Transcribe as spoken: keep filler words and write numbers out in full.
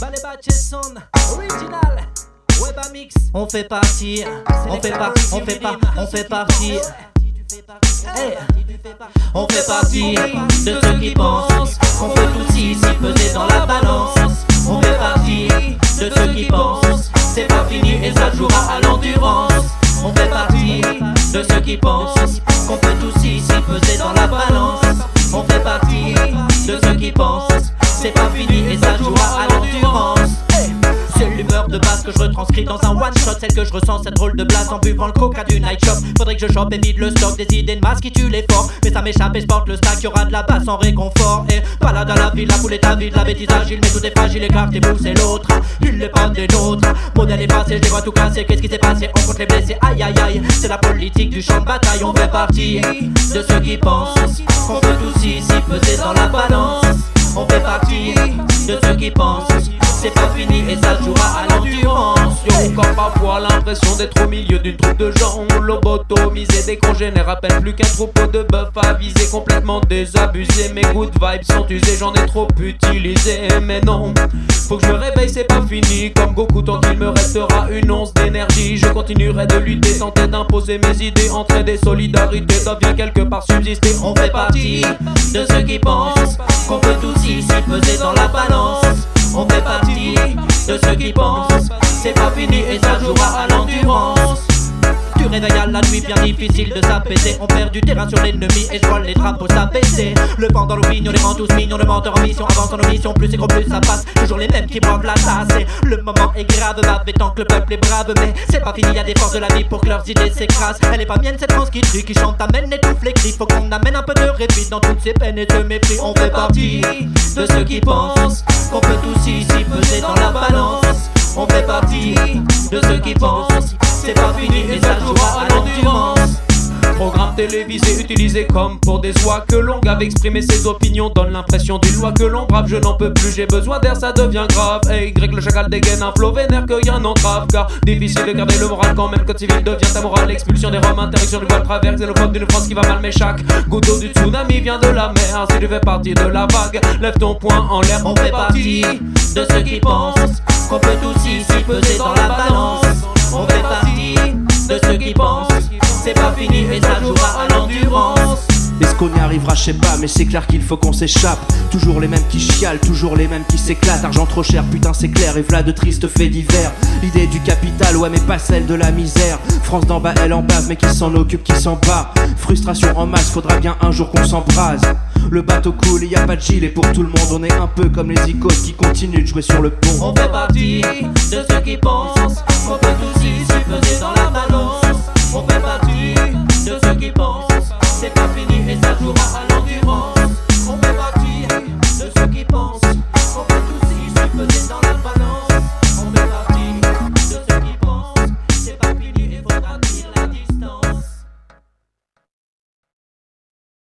Original. Webamix. On fait partie. On fait pas. On fait pas. On fait partie. Hey. On fait partie de ceux qui pensent qu'on peut tous ici peser dans la balance. On fait partie de ceux qui pensent c'est pas fini et ça jouera à l'endurance. On fait partie de ceux qui pensent qu'on peut tous ici peser dans la balance. On fait partie de ceux qui pensent c'est pas fini et ça jouera à l'endurance. C'est l'humeur de base que je retranscris dans un one shot. Celle que je ressens, cette drôle de blase en buvant le coca du night shop. Faudrait que je chope et vide le stock des idées de masse qui tuent les forts. Mais ça m'échappe et je porte le stack, y'aura de la basse en réconfort. Et balade à la ville, la foule est avide, la bêtise agile. Mais tout est fragile et grave, t'es vous c'est l'autre. Il n'est pas des nôtres. Modèle effacé, je les vois tout casser. Qu'est-ce qui s'est passé? On compte les blessés, aïe aïe aïe. C'est la politique du champ de bataille. On fait partie de ceux qui pensent qu'on peut tous ici peser dans la balance. On fait partie de ceux qui pensent c'est pas fini et ça jouera à l'endurance. Yo, quand parfois l'impression d'être au milieu d'une troupe de gens lobotomisés, dès qu'on génère à peine plus qu'un troupeau de bœufs avisés, complètement désabusés. Mes good vibes sont usés, j'en ai trop utilisé. Mais non, faut que je me réveille, c'est pas fini. Comme Goku, tant qu'il me restera une once d'énergie, je continuerai de lutter, tenter d'imposer mes idées, entraider solidarité, doit bien quelque part subsister. On fait partie de ceux qui pensent qu'on peut tous ici peser dans la balance. On fait partie de ceux qui pensent c'est pas fini et ça jouera à l'endurance. Tu réveilles à la nuit, bien difficile de s'apaiser. On perd du terrain sur l'ennemi et je vois les drapeaux s'abaisser. Le vent dans l'opinion les rend tous mignons. Le menteur en mission avance en omission. Plus c'est gros plus ça passe. Toujours les mêmes qui boivent la tasse. Et le moment est grave, bavé tant que le peuple est brave. Mais c'est pas fini, y'a des forces de la vie pour que leurs idées s'écrasent. Elle est pas mienne cette France qui tue, qui chante, amène, étouffe les cris. Faut qu'on amène un peu de répit dans toutes ces peines et ce mépris. On fait partie de ceux qui pensent qu'on peut tous ici peser dans la balance. On fait partie de ceux qui pensent c'est pas fini et ça jouera à l'endurance. Programme télévisé utilisé comme pour des oies que l'on gave. Exprimer ses opinions donne l'impression d'une loi que l'on brave. Je n'en peux plus, j'ai besoin d'air, ça devient grave. Hey, Y, le chacal dégaine un flow vénère que rien n'entrave. Car difficile de garder le moral quand même code civil devient ta morale. L'expulsion des Roms, interruption du voile travers. Xénophobe d'une France qui va mal mais chaque goutte d'eau du tsunami vient de la mer. Si tu fais partie de la vague, lève ton poing en l'air. On fait partie de ceux qui pensent qu'on peut tous ici peser dans la balance. On fait partie de ceux qui pensent c'est pas fini et ça jouera à l'endurance. Est-ce qu'on y arrivera, je sais pas, mais c'est clair qu'il faut qu'on s'échappe. Toujours les mêmes qui chialent, toujours les mêmes qui s'éclatent. Argent trop cher, putain c'est clair, et v'là de tristes faits divers. L'idée du capital, ouais mais pas celle de la misère. France d'en bas, elle en bave, mais qui s'en occupe, qui s'en bat. Frustration en masse, faudra bien un jour qu'on s'embrase. Le bateau coule, y a pas de gilet pour tout le monde. On est un peu comme les icônes qui continuent de jouer sur le pont. On fait partie de ceux qui pensent qu'on peut tous ici peser dans la balance.